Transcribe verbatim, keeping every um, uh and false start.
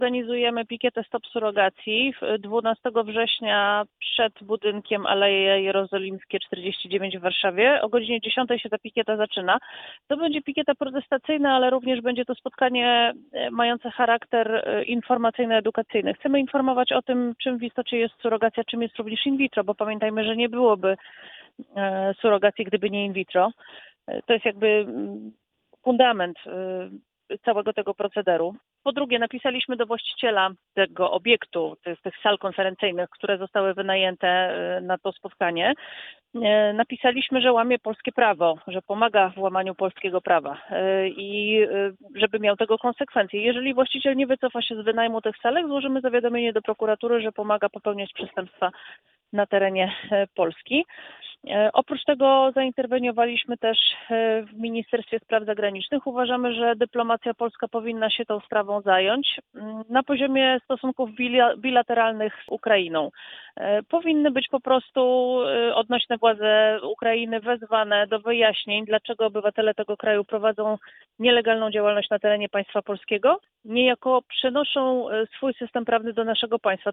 Organizujemy pikietę Stop Surogacji dwunastego września przed budynkiem Aleje Jerozolimskie czterdzieści dziewięć w Warszawie. O godzinie dziesiątej się ta pikieta zaczyna. To będzie pikieta protestacyjna, ale również będzie to spotkanie mające charakter informacyjno-edukacyjny. Chcemy informować o tym, czym w istocie jest surogacja, czym jest również in vitro, bo pamiętajmy, że nie byłoby surogacji, gdyby nie in vitro. To jest jakby fundament całego tego procederu. Po drugie, napisaliśmy do właściciela tego obiektu, tych, tych sal konferencyjnych, które zostały wynajęte na to spotkanie. Napisaliśmy, że łamie polskie prawo, że pomaga w łamaniu polskiego prawa i żeby miał tego konsekwencje. Jeżeli właściciel nie wycofa się z wynajmu tych salek, złożymy zawiadomienie do prokuratury, że pomaga popełniać przestępstwa na terenie Polski. Oprócz tego zainterweniowaliśmy też w Ministerstwie Spraw Zagranicznych. Uważamy, że dyplomacja polska powinna się tą sprawą zająć na poziomie stosunków bilateralnych z Ukrainą. Powinny być po prostu odnośne władze Ukrainy wezwane do wyjaśnień, dlaczego obywatele tego kraju prowadzą nielegalną działalność na terenie państwa polskiego, niejako przenoszą swój system prawny do naszego państwa.